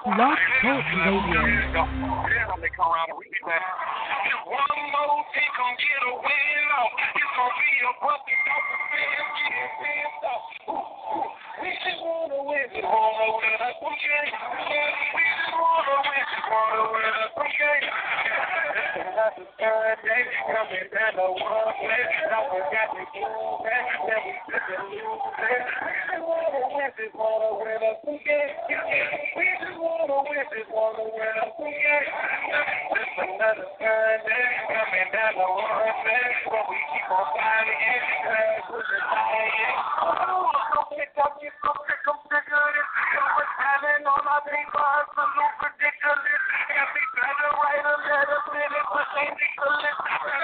Blog Talk Radio. One more pick on get a win off. It's gonna be a bucket off the fans getting pissed off. We just wanna win, just wanna win us some games. We just wanna win, just wanna win us some games. That's the third day coming down the one way. Now we got to get back, then we took a new day. We just wanna win, just wanna win us some games. We just wanna win, just wanna win us some games. Just another third day coming down the one way. But we keep on fighting it. With the diet. Go pick up, get so pick up, bigger than what's happening on our paper. Absolute ridiculous. Got me trying to write a letter, finish, but ain't ridiculous.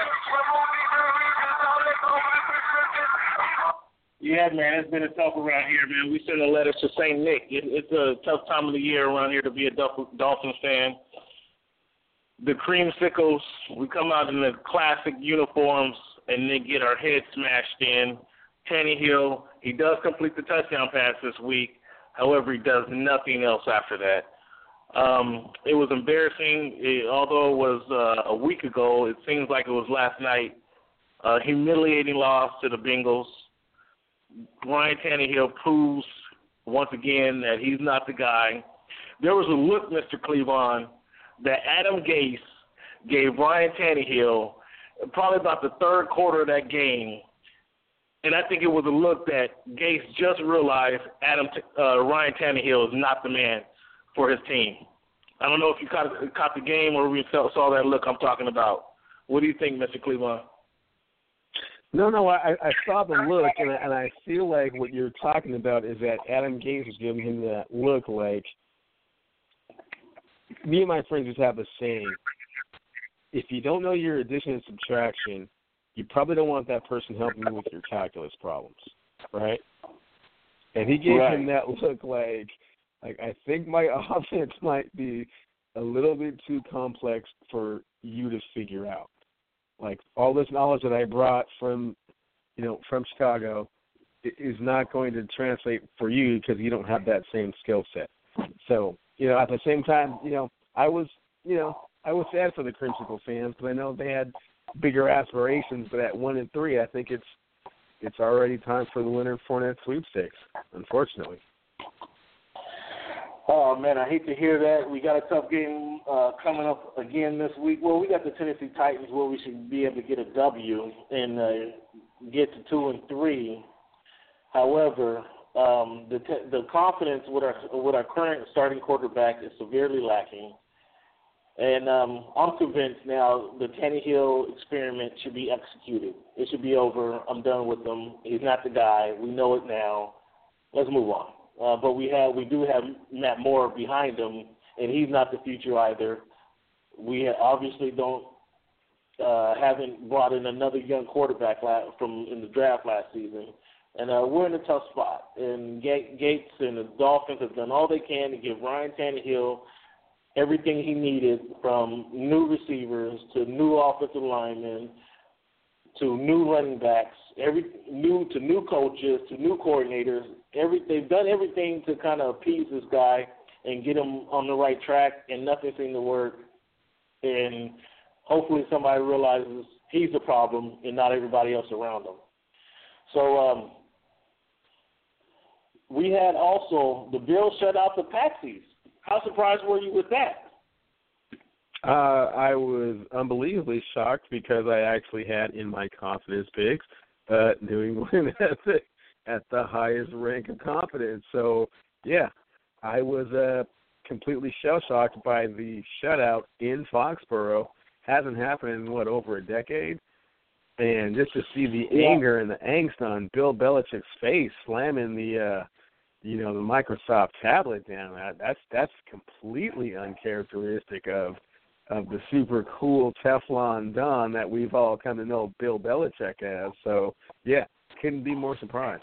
Yeah, man, it's been a tough around here, man. We send a letter to St. Nick. It's a tough time of the year around here to be a Dolphins fan. The creamsicles, we come out in the classic uniforms and then get our heads smashed in. Tannehill, he does complete the touchdown pass this week. However, he does nothing else after that. It was embarrassing. Although it was a week ago, it seems like it was last night. Humiliating loss to the Bengals. Ryan Tannehill proves once again that he's not the guy. There was a look, Mr. Cleavon, that Adam Gase gave Ryan Tannehill probably about the third quarter of that game. And I think it was a look that Gase just realized Ryan Tannehill is not the man for his team. I don't know if you caught the game or we saw that look I'm talking about. What do you think, Mr. Cleveland? No, I saw the look, and I feel like what you're talking about is that Adam Gase was giving him that look like, me and my friends just have a saying, if you don't know your addition and subtraction, you probably don't want that person helping you with your calculus problems, right? And he gave him that look like I think my offense might be a little bit too complex for you to figure out. Like, all this knowledge that I brought from Chicago is not going to translate for you because you don't have that same skill set. So, at the same time, I was sad for the Creamsicle fans because I know they had bigger aspirations, but at 1-3, I think it's already time for the Leonard Fournette sweepstakes, unfortunately. Oh, man, I hate to hear that. We got a tough game coming up again this week. Well, we got the Tennessee Titans where we should be able to get a W and get to 2-3. However, the confidence with our current starting quarterback is severely lacking. And I'm convinced now the Tannehill experiment should be executed. It should be over. I'm done with him. He's not the guy. We know it now. Let's move on. But we do have Matt Moore behind him, and he's not the future either. We obviously haven't brought in another young quarterback in the draft last season, and we're in a tough spot. And Gates and the Dolphins have done all they can to give Ryan Tannehill everything he needed, from new receivers to new offensive linemen to new running backs, new coaches to new coordinators. They've done everything to kind of appease this guy and get him on the right track, and nothing seemed to work. And hopefully somebody realizes he's the problem and not everybody else around him. So we had also the Bills shut out the Patsies. How surprised were you with that? I was unbelievably shocked because I actually had in my confidence picks New England at the highest rank of confidence. So, yeah, I was completely shell-shocked by the shutout in Foxborough. Hasn't happened in, over a decade? And just to see the anger and the angst on Bill Belichick's face slamming the Microsoft tablet down, that's completely uncharacteristic of the super cool Teflon Don that we've all come to know Bill Belichick as. So, yeah, couldn't be more surprised.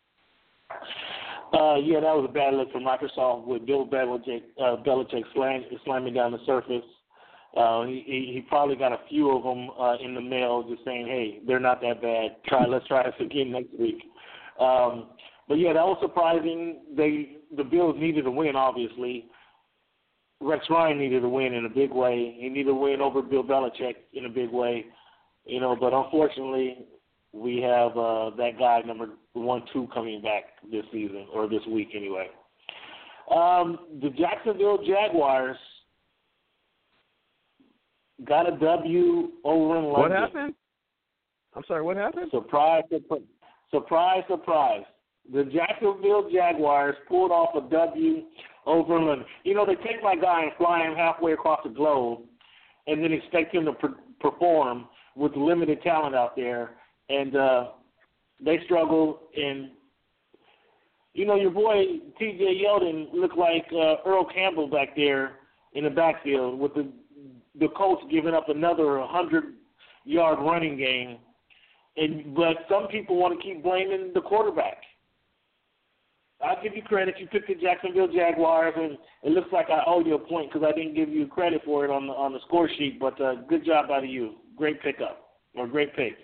That was a bad look for Microsoft with Bill Belichick slamming down the surface. He probably got a few of them in the mail just saying, hey, they're not that bad. Let's try this again next week. But, yeah, that was surprising. The Bills needed a win, obviously. Rex Ryan needed a win in a big way. He needed a win over Bill Belichick in a big way, but unfortunately we have that guy number 1-2 coming back this season, or this week anyway. The Jacksonville Jaguars got a W over in London. What happened? I'm sorry, what happened? Surprise. The Jacksonville Jaguars pulled off a W over in London. They take my guy and fly him halfway across the globe and then expect him to perform with limited talent out there. And they struggle. And, your boy T.J. Yeldon looked like Earl Campbell back there in the backfield with the coach giving up another 100-yard running game. But some people want to keep blaming the quarterback. I'll give you credit. You picked the Jacksonville Jaguars, and it looks like I owe you a point because I didn't give you credit for it on the score sheet. But good job out of you. Great pickup, or great pick.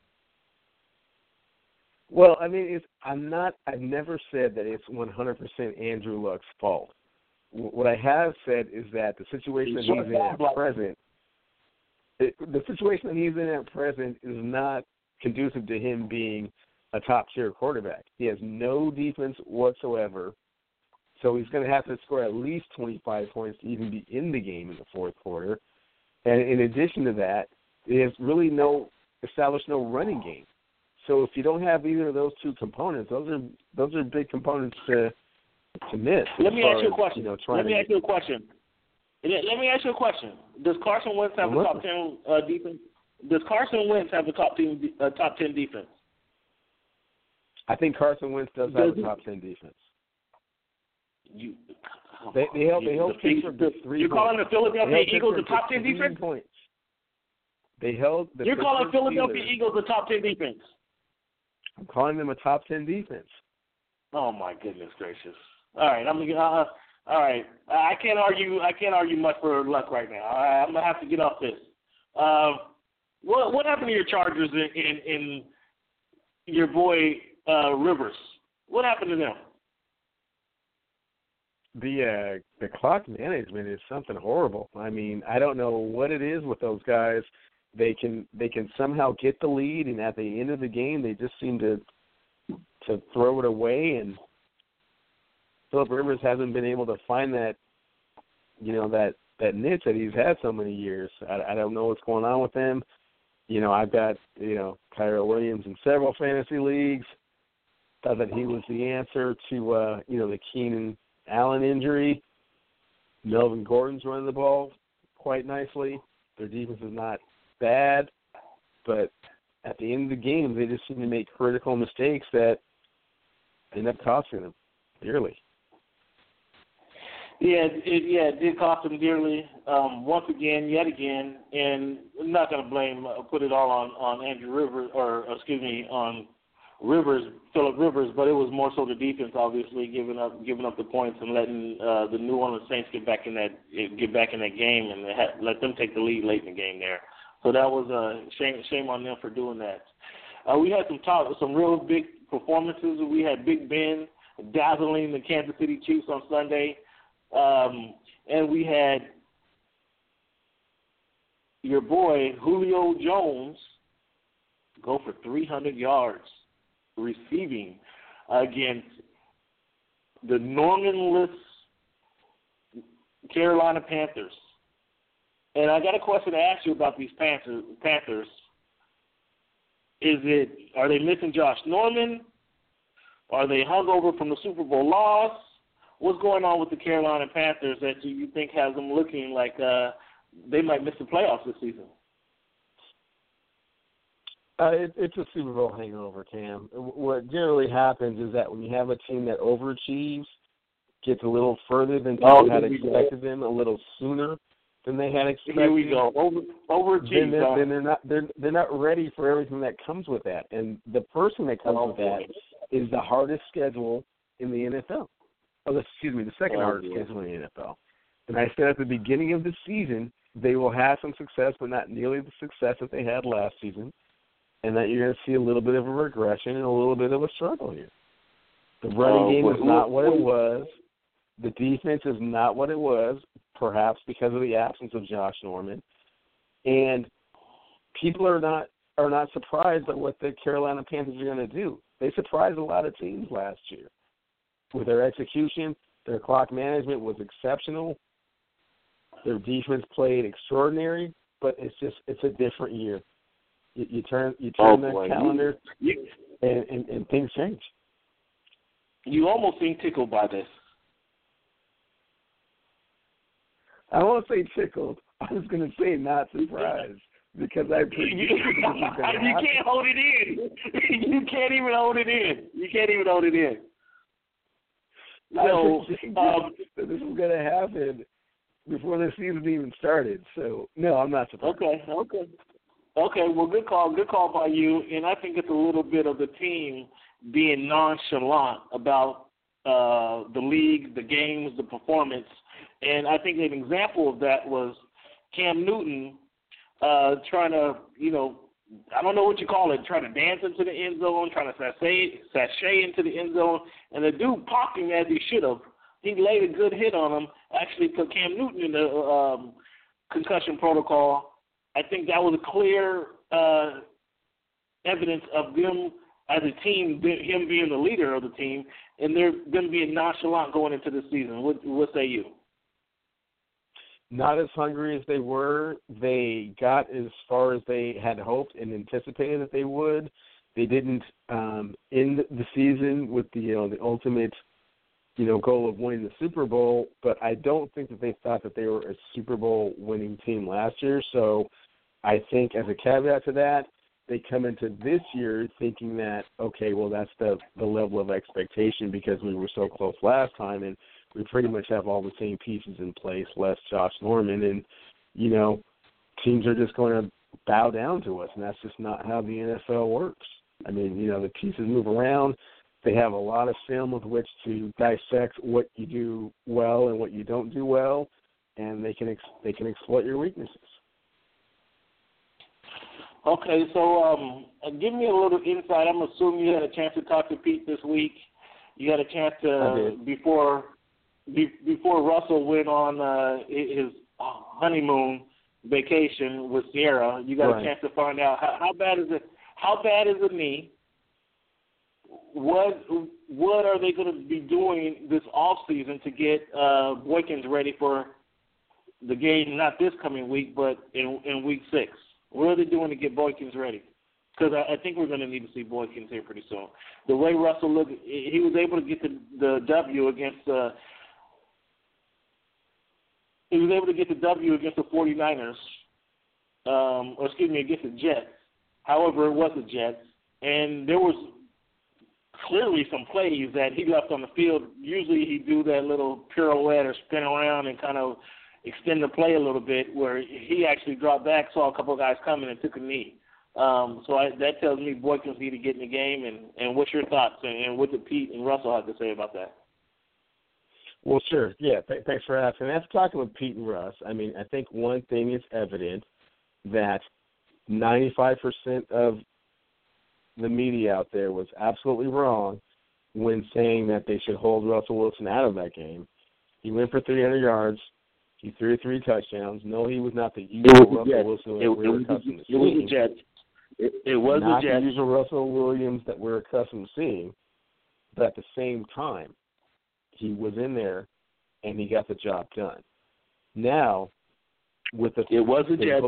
Well, I mean, I've never said that it's 100% Andrew Luck's fault. What I have said is that the situation that he's in at present, the situation that he's in at present is not conducive to him being a top-tier quarterback. He has no defense whatsoever, so he's going to have to score at least 25 points to even be in the game in the fourth quarter. And in addition to that, he has really established no running game. So if you don't have either of those two components, those are big components to miss. Let me ask you a question. Let me ask you a question. Does Carson Wentz have a top 10 defense? Does Carson Wentz have a top 10 defense? I think Carson Wentz does have a top 10 defense. They held Pittsburgh to 3 points. You're calling the Philadelphia Eagles a top 10 defense? Points. They held the You're calling Philadelphia Eagles a top 10 defense? I'm calling them a top 10 defense. Oh my goodness gracious! All right, all right. I can't argue much for Luck right now. I'm gonna have to get off this. What happened to your Chargers in your boy Rivers? What happened to them? The clock management is something horrible. I mean, I don't know what it is with those guys. They can somehow get the lead, and at the end of the game, they just seem to throw it away. And Philip Rivers hasn't been able to find that niche that he's had so many years. I don't know what's going on with him. I've got Kyra Williams in several fantasy leagues. Thought that he was the answer to the Keenan Allen injury. Melvin Gordon's running the ball quite nicely. Their defense is not bad, but at the end of the game, they just seem to make critical mistakes that end up costing them dearly. Yeah, it did cost them dearly once again, yet again, and I'm not going to put it all on Andrew Rivers, on Philip Rivers, but it was more so the defense, obviously, giving up the points and letting the New Orleans Saints get back in that game and let them take the lead late in the game there. So that was a shame on them for doing that. We had some real big performances. We had Big Ben dazzling the Kansas City Chiefs on Sunday, and we had your boy Julio Jones go for 300 yards receiving against the Normanless Carolina Panthers. And I got a question to ask you about these Panthers. Are they missing Josh Norman? Are they hungover from the Super Bowl loss? What's going on with the Carolina Panthers that you think has them looking like they might miss the playoffs this season? It's a Super Bowl hangover, Cam. What generally happens is that when you have a team that overachieves, gets a little further than people had expected them, a little sooner than they had expected. Here we go. Overachieve. Then they're not ready for everything that comes with that. And the person that comes with that is the hardest schedule in the NFL. The second hardest schedule in the NFL. And I said at the beginning of the season, they will have some success, but not nearly the success that they had last season, and that you're going to see a little bit of a regression and a little bit of a struggle here. The running game is not what it was. The defense is not what it was. perhaps because of the absence of Josh Norman. And people are not surprised at what the Carolina Panthers are going to do. They surprised a lot of teams last year with their execution. Their clock management was exceptional. Their defense played extraordinary, but it's a different year. You turn the calendar, and things change. You almost seem tickled by this. I don't want to say tickled. I was going to say not surprised because I you can't hold it in. You can't even hold it in. So, this was going to happen before the season even started. So, no, I'm not surprised. Okay, well, good call by you. And I think it's a little bit of the team being nonchalant about the league, the games, the performance. And I think an example of that was Cam Newton trying to, I don't know what you call it, trying to dance into the end zone, trying to sashay into the end zone, and the dude popped him as he should have. He laid a good hit on him, actually put Cam Newton in the concussion protocol. I think that was a clear evidence of them as a team, him being the leader of the team, and they're going to be nonchalant going into the season. What say you? Not as hungry as they were. They got as far as they had hoped and anticipated that they would. They didn't end the season with the ultimate goal of winning the Super Bowl, but I don't think that they thought that they were a Super Bowl winning team last year. So I think as a caveat to that, they come into this year thinking that, okay, well, that's the level of expectation because we were so close last time, and we pretty much have all the same pieces in place, less Josh Norman, and, teams are just going to bow down to us, and that's just not how the NFL works. I mean, the pieces move around. They have a lot of film with which to dissect what you do well and what you don't do well, and they can exploit your weaknesses. Okay, so give me a little insight. I'm assuming you had a chance to talk to Pete this week. You had a chance to before Russell went on his honeymoon vacation with Sierra. You got a chance to find out how bad is it? How bad is the knee? What are they going to be doing this off season to get Boykins ready for the game? Not this coming week, but in week 6. What are they doing to get Boykins ready? Because I think we're going to need to see Boykins here pretty soon. The way Russell looked, he was able to get the W against the 49ers, against the Jets. However, it was the Jets, and there was clearly some plays that he left on the field. Usually he'd do that little pirouette or spin around and kind of extend the play a little bit, where he actually dropped back, saw a couple of guys coming, and took a knee. That tells me Boykins need to get in the game. And what's your thoughts, and what did Pete and Russell have to say about that? Well, sure. Yeah, thanks for asking. After talking with Pete and Russ, I mean, I think one thing is evident that 95% of the media out there was absolutely wrong when saying that they should hold Russell Wilson out of that game. He went for 300 yards. He threw 3 touchdowns. No, he was not the usual Russell Wilson that we're accustomed to seeing. It was the Jets. It was not the Jets. The usual Russell Williams that we're accustomed to seeing. But at the same time, he was in there, and he got the job done. Now, with the physical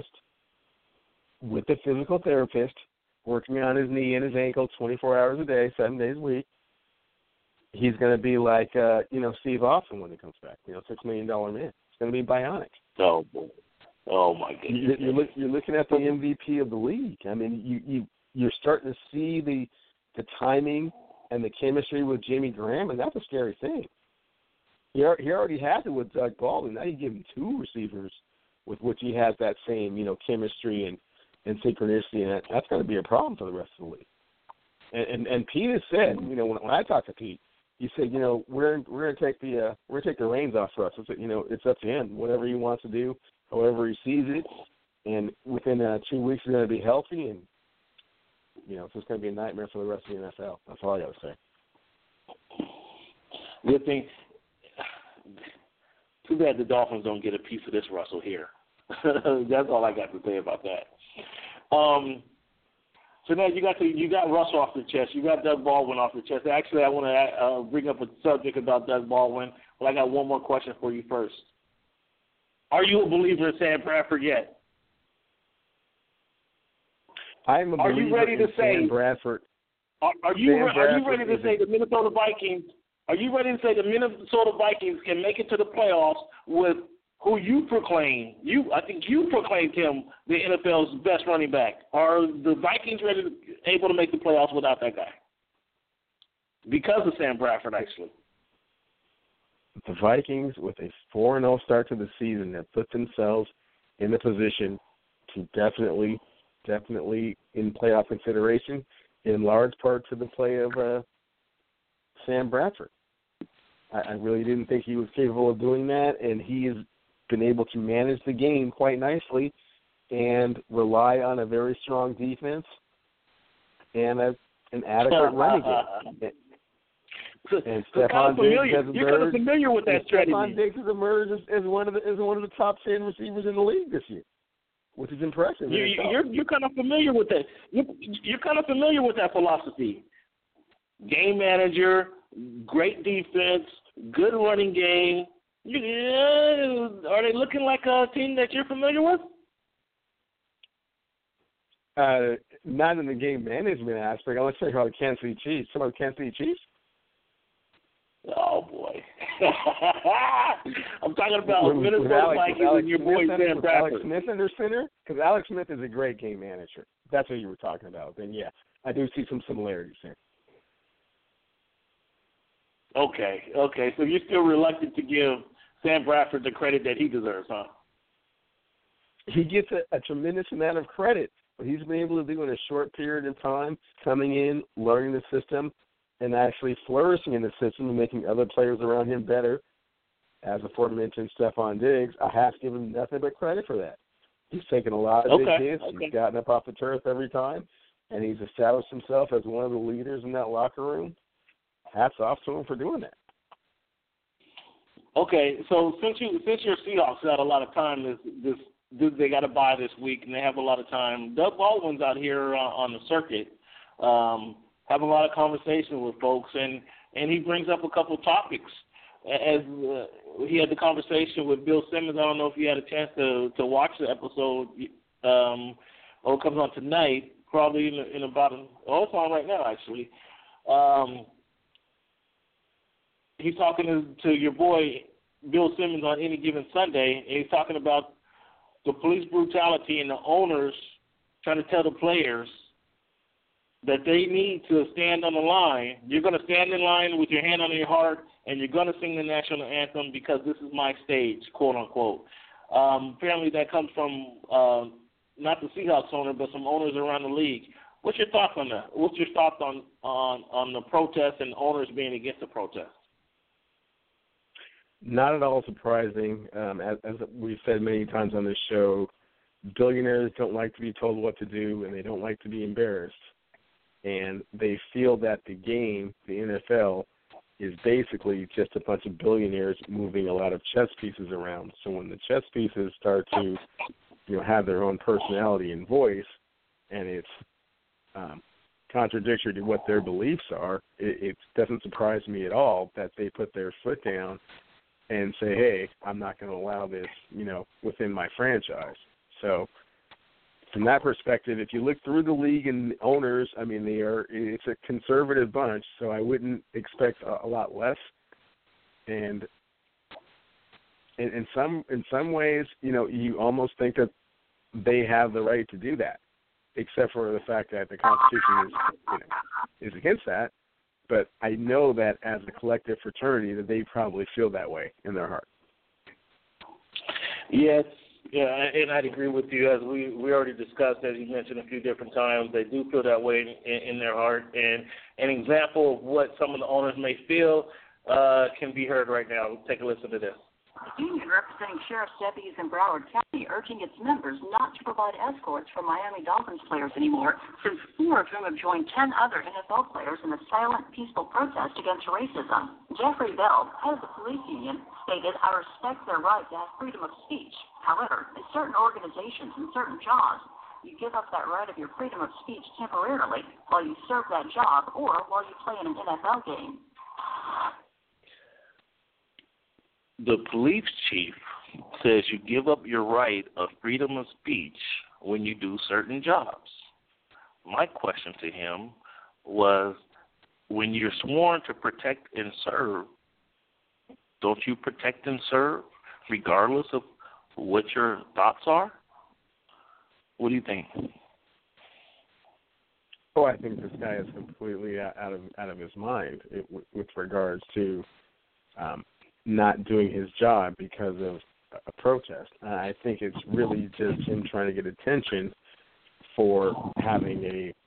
therapist working on his knee and his ankle 24 hours a day, 7 days a week, he's going to be like, Steve Austin when he comes back, $6 million man. It's going to be bionic. Oh, boy. Oh, my goodness. You're looking at the MVP of the league. I mean, you're starting to see the timing and the chemistry with Jimmy Graham, and that's a scary thing. He already has it with Doug Baldwin. Now you give him 2 receivers with which he has that same, chemistry and synchronicity, and that's going to be a problem for the rest of the league. And Pete has said, when I talked to Pete, he said, we're going to take the reins off for us. It's up to him. Whatever he wants to do, however he sees it, and within 2 weeks he's going to be healthy, and it's just going to be a nightmare for the rest of the NFL. That's all I got to say. Good thing. To bad the Dolphins don't get a piece of this, Russell, here. That's all I got to say about that. So now you got Russell off the chest. You got Doug Baldwin off the chest. Actually, I want to bring up a subject about Doug Baldwin, but I got one more question for you first. Are you a believer in Sam Bradford yet? I'm a believer in Sam Bradford. Are you ready to say the Minnesota Vikings? Are you ready to say the Minnesota Vikings can make it to the playoffs with who you proclaim? I think you proclaimed him the NFL's best running back. Are the Vikings able to make the playoffs without that guy? Because of Sam Bradford, actually. The Vikings, with a 4-0 start to the season, have put themselves in the position to definitely in playoff consideration, in large part to the play of Sam Bradford. I really didn't think he was capable of doing that, and he has been able to manage the game quite nicely and rely on a very strong defense and an adequate running game. And Stephon Diggs has emerged. You're kind of familiar with that strategy. Stephon Diggs has emerged as one of the top 10 receivers in the league this year, which is impressive. You're kind of familiar with that. You're kind of familiar with that philosophy. Game manager, great defense, good running game. Are they looking like a team that you're familiar with? Not in the game management aspect. Let's talk about the Kansas City Chiefs. Some of the Kansas City Chiefs? Oh, boy. I'm talking about Minnesota Vikings and your boy Sam Bradford. Alex Smith under center? Because Alex Smith is a great game manager. That's what you were talking about. Then, yeah, I do see some similarities there. Okay. So you're still reluctant to give Sam Bradford the credit that he deserves, huh? He gets a tremendous amount of credit. What he's been able to do in a short period of time, coming in, learning the system, and actually flourishing in the system and making other players around him better, as aforementioned Stephon Diggs, I have to give him nothing but credit for that. He's taken a lot of big hits. Okay. He's gotten up off the turf every time, and he's established himself as one of the leaders in that locker room. Hats off to him for doing that. Okay, so since your Seahawks got a lot of time, they got to bye this week, and they have a lot of time. Doug Baldwin's out here on the circuit, have a lot of conversation with folks, and he brings up a couple of topics. As he had the conversation with Bill Simmons, I don't know if you had a chance to watch the episode. It comes on tonight, probably in about it's on right now actually. He's talking to your boy Bill Simmons on Any Given Sunday, and he's talking about the police brutality and the owners trying to tell the players that they need to stand on the line. You're going to stand in line with your hand on your heart, and you're going to sing the national anthem because this is my stage, quote unquote. Apparently that comes from not the Seahawks owner, but some owners around the league. What's your thoughts on that? What's your thoughts on the protest and owners being against the protest? Not at all surprising. As we've said many times on this show, billionaires don't like to be told what to do, and they don't like to be embarrassed. And they feel that the game, the NFL, is basically just a bunch of billionaires moving a lot of chess pieces around. So when the chess pieces start to, have their own personality and voice, and it's contradictory to what their beliefs are, it doesn't surprise me at all that they put their foot down and say, hey, I'm not going to allow this, within my franchise. So from that perspective, if you look through the league and owners, it's a conservative bunch, so I wouldn't expect a lot less. And in some ways, you almost think that they have the right to do that, except for the fact that the Constitution is against that. But I know that as a collective fraternity that they probably feel that way in their heart. Yes, and I'd agree with you. As we already discussed, as you mentioned a few different times, they do feel that way in their heart. And an example of what some of the owners may feel can be heard right now. Take a listen to this. The team is sending sheriff's deputies in Broward County urging its members not to provide escorts for Miami Dolphins players anymore, since 4 of whom have joined 10 other NFL players in a silent, peaceful protest against racism. Jeffrey Bell, head of the police union, stated, "I respect their right to have freedom of speech. However, in certain organizations and certain jobs, you give up that right of your freedom of speech temporarily while you serve that job or while you play in an NFL game." The police chief says you give up your right of freedom of speech when you do certain jobs. My question to him was, when you're sworn to protect and serve, don't you protect and serve regardless of what your thoughts are? What do you think? Oh, I think this guy is completely out of his mind with regards to not doing his job because of a protest. I think it's really just him trying to get attention for having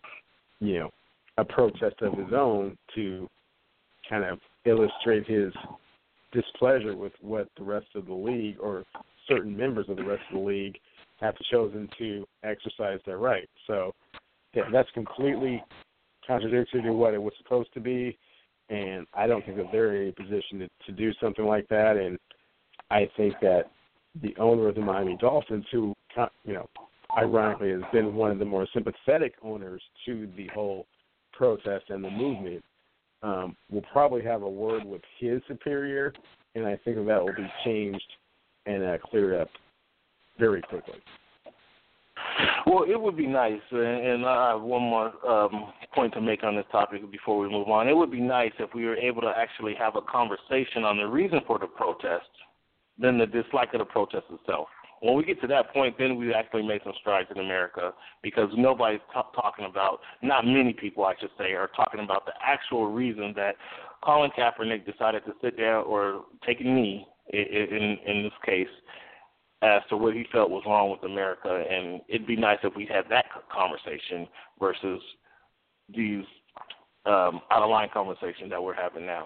a protest of his own to kind of illustrate his displeasure with what the rest of the league or certain members of the rest of the league have chosen to exercise their right. So, yeah, that's completely contradictory to what it was supposed to be, and I don't think that they're in a position to do something like that. And I think that the owner of the Miami Dolphins, who, ironically has been one of the more sympathetic owners to the whole protest and the movement, will probably have a word with his superior, and I think that will be changed and cleared up very quickly. Well, it would be nice, and I have one more point to make on this topic before we move on. It would be nice if we were able to actually have a conversation on the reason for the protest than the dislike of the protest itself. When we get to that point, then we actually made some strides in America, because nobody's talking about, not many people, I should say, are talking about the actual reason that Colin Kaepernick decided to sit down or take a knee in this case as to what he felt was wrong with America. And it'd be nice if we had that conversation versus these out-of-line conversations that we're having now.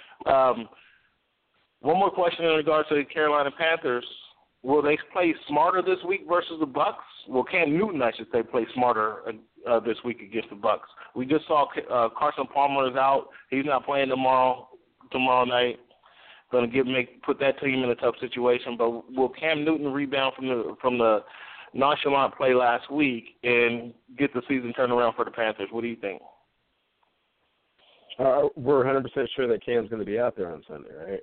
One more question in regards to the Carolina Panthers. Will they play smarter this week versus the Bucs? Well, Cam Newton, I should say, play smarter this week against the Bucs. We just saw Carson Palmer is out. He's not playing tomorrow night. Going to put that team in a tough situation. But will Cam Newton rebound from the nonchalant play last week and get the season turned around for the Panthers? What do you think? We're 100% sure that Cam's going to be out there on Sunday, right?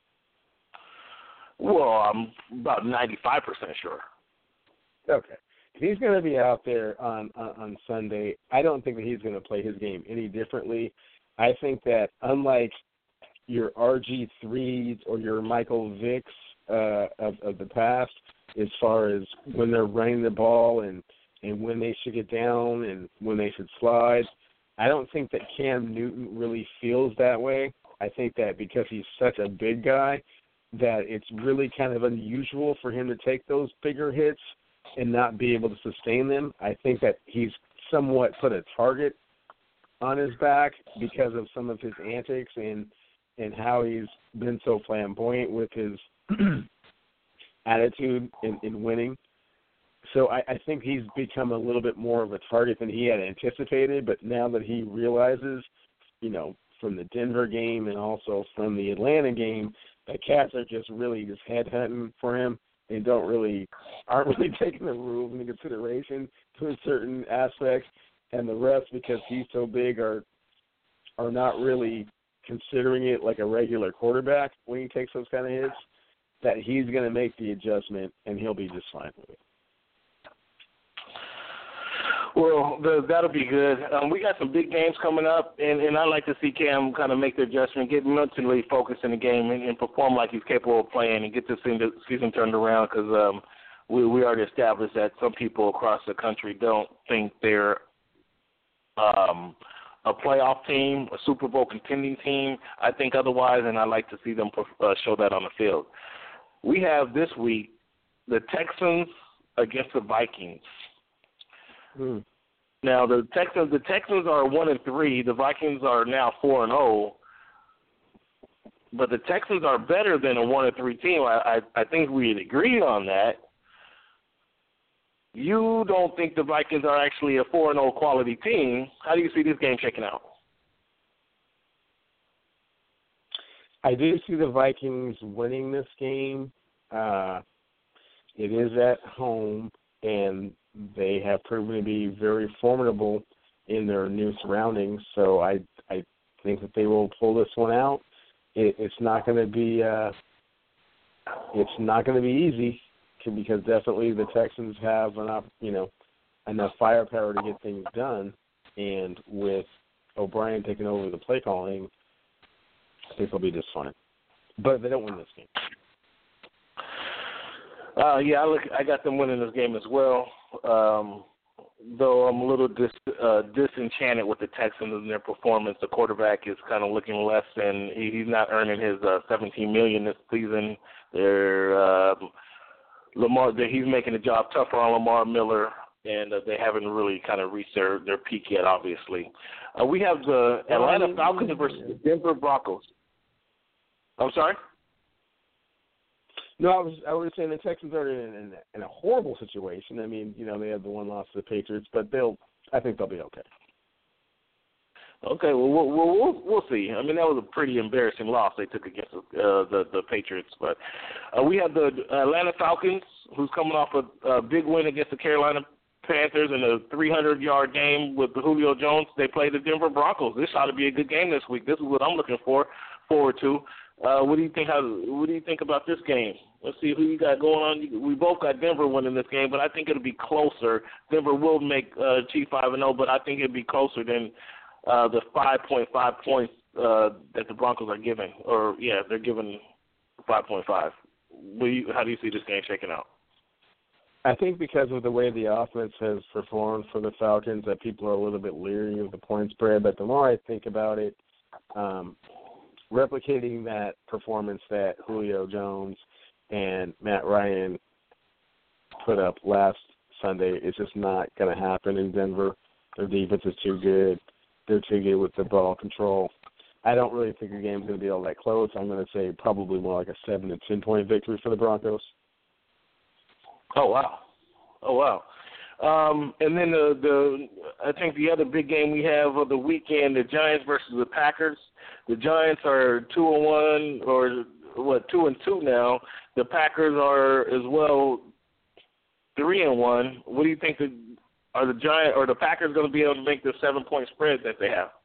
Well, I'm about 95% sure. Okay. If he's going to be out there on Sunday, I don't think that he's going to play his game any differently. I think that unlike your RG3s or your Michael Vicks of the past, as far as when they're running the ball and when they should get down and when they should slide, I don't think that Cam Newton really feels that way. I think that because he's such a big guy, that it's really kind of unusual for him to take those bigger hits and not be able to sustain them. I think that he's somewhat put a target on his back because of some of his antics and how he's been so flamboyant with his attitude in winning. So I think he's become a little bit more of a target than he had anticipated, but now that he realizes, from the Denver game and also from the Atlanta game, the Cats are just headhunting for him and aren't really taking the rules into consideration to a certain aspect, and the refs, because he's so big, are not really considering it like a regular quarterback when he takes those kind of hits, that he's going to make the adjustment and he'll be just fine with it. Well, that'll be good. We got some big games coming up, and I like to see Cam kind of make the adjustment, get mentally focused in the game, and perform like he's capable of playing and get the season turned around, because we already established that some people across the country don't think they're a playoff team, a Super Bowl contending team. I think otherwise, and I like to see them show that on the field. We have this week the Texans against the Vikings. Now the Texans are 1-3. The Vikings are now 4-0. but the Texans are better than a 1-3 team. I think we'd agree on that. You don't think the Vikings are actually a 4-0 quality team. How do you see this game shaking out? I do see the Vikings winning this game. It is at home, and they have proven to be very formidable in their new surroundings. So I think that they will pull this one out. It's not going to be easy, because definitely the Texans have enough firepower to get things done, and with O'Brien taking over the play calling, I think they'll be just fine. But they don't win this game. I got them winning this game as well. Though I'm a little disenchanted with the Texans and their performance. The quarterback is kind of looking less, and he's not earning his $17 million this season. He's making the job tougher on Lamar Miller, and they haven't really kind of reached their peak yet, obviously. We have the Atlanta Falcons versus the Denver Broncos. I'm sorry? No, I was saying the Texans are in a horrible situation. I mean, they had the one loss to the Patriots, but I think they'll be okay. Okay, well, we'll see. I mean, that was a pretty embarrassing loss they took against the Patriots. But we have the Atlanta Falcons, who's coming off a big win against the Carolina Panthers in a 300-yard game with Julio Jones. They play the Denver Broncos. This ought to be a good game this week. This is what I'm looking forward to. What do you think about this game? Let's see who you got going on. We both got Denver winning this game, but I think it'll be closer. Denver will make Chief 5-0, but I think it'll be closer than the 5.5 points that the Broncos are giving. They're giving 5.5. How do you see this game shaking out? I think because of the way the offense has performed for the Falcons, that people are a little bit leery of the point spread. But the more I think about it, replicating that performance that Julio Jones and Matt Ryan put up last Sunday is just not going to happen in Denver. Their defense is too good. They're too good with the ball control. I don't really think the game's going to be all that close. I'm going to say probably more like a 7 to 10 point victory for the Broncos. Oh wow. And then I think the other big game we have of the weekend, the Giants versus the Packers. The Giants are 2-1 or 2-2 now. The Packers are as well 3-1. What do you think? Are the Giants or the Packers going to be able to make the 7-point spread that they have?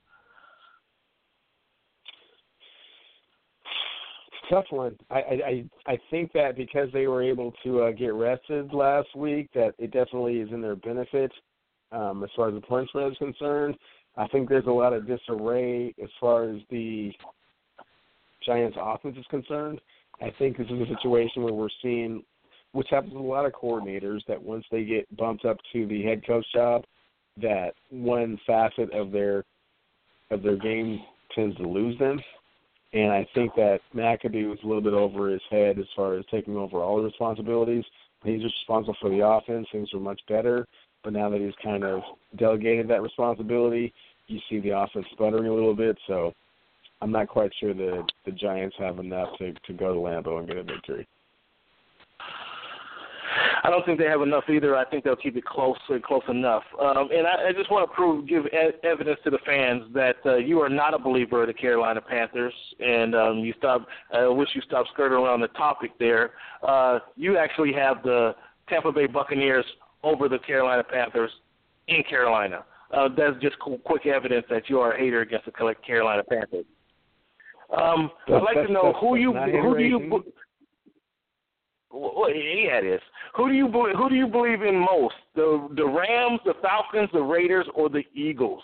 Tough one. I think that because they were able to get rested last week, that it definitely is in their benefit as far as the point spread is concerned. I think there's a lot of disarray as far as the Giants' offense is concerned. I think this is a situation where we're seeing, which happens with a lot of coordinators, that once they get bumped up to the head coach job, that one facet of their game tends to lose them. And I think that McAdoo was a little bit over his head as far as taking over all the responsibilities. He's responsible for the offense. Things were much better. But now that he's kind of delegated that responsibility, you see the offense sputtering a little bit. So I'm not quite sure the Giants have enough to go to Lambeau and get a victory. I don't think they have enough either. I think they'll keep it close enough. And I just want to give evidence to the fans that you are not a believer of the Carolina Panthers, and I wish you stopped skirting around the topic there. You actually have the Tampa Bay Buccaneers over the Carolina Panthers in Carolina. That's just quick evidence that you are a hater against the Carolina Panthers. I'd like to know who do you. Well, yeah, it is. Who do you believe in most? The Rams, the Falcons, the Raiders, or the Eagles?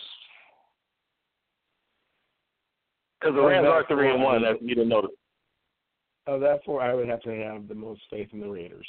Because the Rams are 3-1. That you didn't notice. Oh, that's where I would have to have the most faith in the Raiders.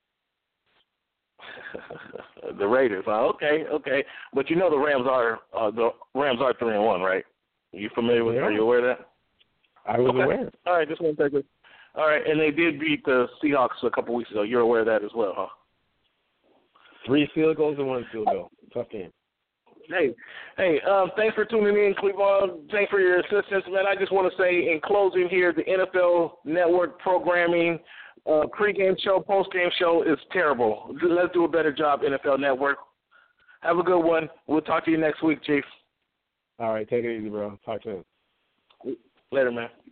The Raiders. Okay. But you know the Rams are 3-1, right? Are you familiar with? Are you aware of that? I was aware. All right, just want to take it. All right, and they did beat the Seahawks a couple weeks ago. You're aware of that as well, huh? 3 field goals and 1 field goal. Tough game. Hey, thanks for tuning in, Cleveland. Thanks for your assistance, man. I just want to say in closing here, the NFL Network programming, pregame show, postgame show is terrible. Let's do a better job, NFL Network. Have a good one. We'll talk to you next week, Chief. All right, take it easy, bro. Talk to you. Later, man.